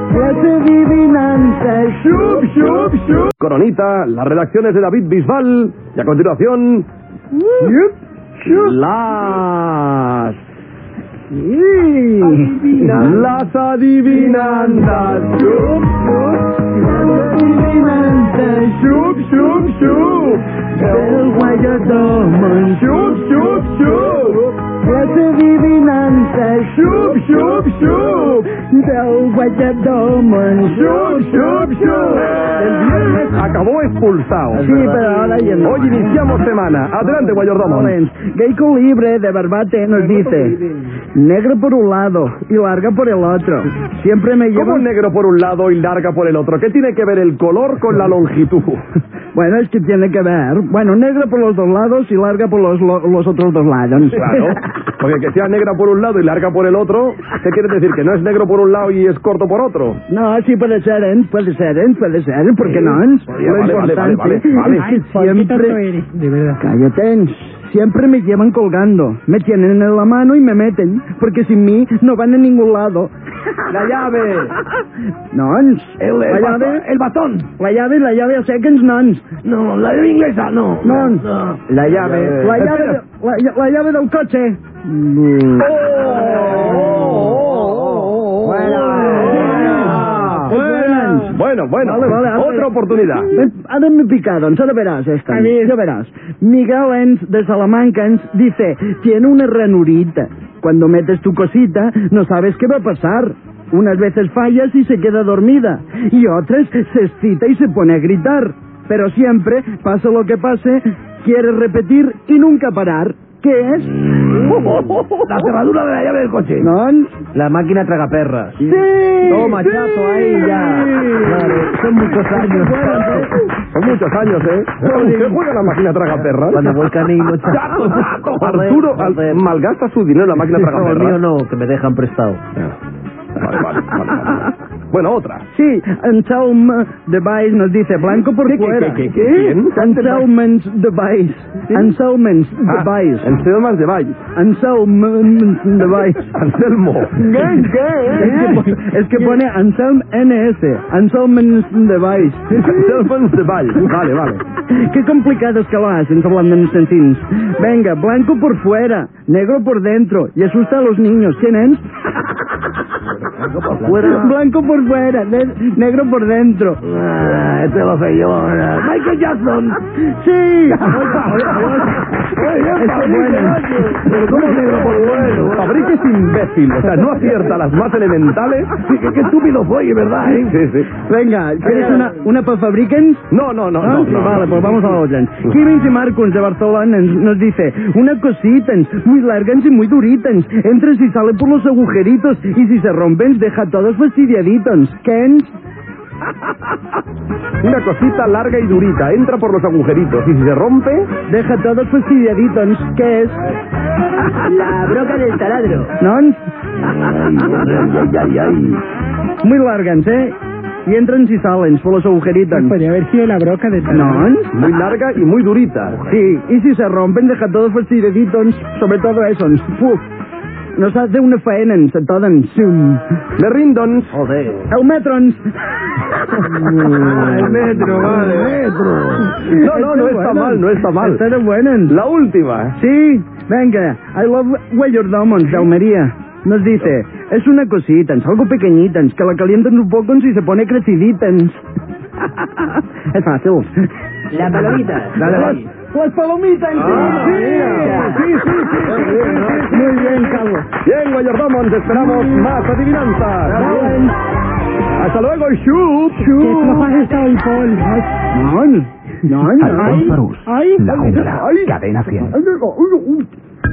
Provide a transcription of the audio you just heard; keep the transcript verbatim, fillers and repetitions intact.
Las adivinanzas. Shup, shup, shup. Coronita, las redacciones de David Bisbal. Y a continuación... Shup, shup. Las... Sí. Las adivinanzas. Shup, shup. Las adivinanzas. Shup, shup, shup. Del Guayadomón. Shup, shup, shup. Las adivinanzas. Shup, shup, shup. Del Guayadomón. Shup, shup, shup. El viernes acabó expulsado. Sí, pero ahora ya no. Hoy iniciamos semana. Adelante, Guayordomo. Geico Libre de Barbate nos dice: negro por un lado y larga por el otro. Siempre me llevo... ¿Cómo negro por un lado y larga por el otro? ¿Qué tiene que ver el color con la longitud? Bueno, es que tiene que ver. Bueno, negro por los dos lados y larga por los, lo, los otros dos lados. Claro, porque que sea negra por un lado y larga por el otro, ¿qué quiere decir? ¿Que no es negro por un lado y es corto por otro? No, sí puede ser, ¿eh? Puede ser, ¿eh? Puede ser, ¿por qué no? Vale, Lo vale, importante vale, vale, vale. es que siempre... De verdad. Cállate. Siempre me llevan colgando. Me tienen en la mano y me meten. Porque sin mí no van a ningún lado. La llave. Nons. El, la el, llave... bastón, el bastón. La llave, la llave a seconds, nons. No, la llave inglesa, no. Nons. No. La llave... La llave, de- la, la llave del coche. Bueno, bueno. Vale, vale, vale. Otra oportunidad. Ahora me picaron, solo verás esta. A ver. Ya verás. Miguel Ens de Salamanca Ens dice: tiene una ranurita. Cuando metes tu cosita, no sabes qué va a pasar. Unas veces fallas y se queda dormida. Y otras se excita y se pone a gritar. Pero siempre, pase lo que pase, quiere repetir y nunca parar. ¿Qué es? La cerradura de la llave del coche. ¿No? La máquina tragaperras. ¡Sí! Toma, ¡Sí! chazo, ahí ya. Vale, son muchos años. Son muchos años, ¿eh? ¿Usted juega a la máquina tragaperras? Cuando voy canino, Chato, chato. Arturo al- Joder. malgasta su dinero en la máquina No, el tragaperras. mío no, que me dejan prestado. Vale, vale, vale, vale. Bueno, otra. Sí, Anselm Device nos dice: blanco por ¿Qué, qué, fuera. qué, qué, qué? ¿Quién? Anselm's Device. Anselm's Ah, Device. Anselmas de Valls. Anselm's Device. Anselmo. Es que, po- es que pone Anselm N S. Anselm's Device. Anselmas de Valls. Vale, vale. Qué complicado es que lo hacen hablando en sencillos. Venga, blanco por fuera, negro por dentro y asusta a los niños. ¿Quién es? Blanco por fuera. Blanco por fuera, ne- negro por dentro. Ah, este lo sé yo. Michael Jackson. Sí. Está bueno. Pero ¿cómo negro por fuera? Fabrique es imbécil. O sea, no acierta las más elementales. Sí, qué, qué estúpido soy, ¿verdad? ¿Eh? Sí, sí. Venga, ¿quieres una, una para Fabricens? No, no, no. ¿No? no, no Vale, no. pues vamos a la otra. Kevin y Marcos de Barcelona nos dice: una cosita, muy largas y muy duritas. Entra y sale por los agujeritos y si se rompen deja todos fastidiaditos. ¿Quién? Una cosita larga y durita. Entra por los agujeritos y si se rompe... Deja todos fastidiaditos. ¿Qué es? La broca del taladro. ¿No? Ay, ay, ay, ay. Muy largas, ¿eh? Y entran y salen por los agujeritos. Podría haber sido la broca del ¿No? Muy larga y muy durita. Sí, y si se rompen deja todos fastidiaditos. Sobre todo eso. Uf. Nos hace una faena en todos. De rindons. Joder. El metrons. Ah, el metro, vale. Metro. No, no, no está mal, no está mal. Está de buenas. La última. Sí, venga. I love Guayordomons de Almería. Nos dice: es una cosita, es algo pequeñita, que la calientan un poco y se pone crecidita. Es fácil. La palomita. Dale, Las, dale. las palomitas. Ah, sí, mira. sí, sí, sí, sí, sí, sí. Muy bien, Carlos. Bien, Guayordomons, esperamos más adivinanzas. Bien. Hasta luego, Shup. ¿Qué trabajo está hoy, Paul? No, no, no. Alfonso Arús, Ay, La ay, Jungla, ay. Cadena cien. Ay, ay, ay, ay.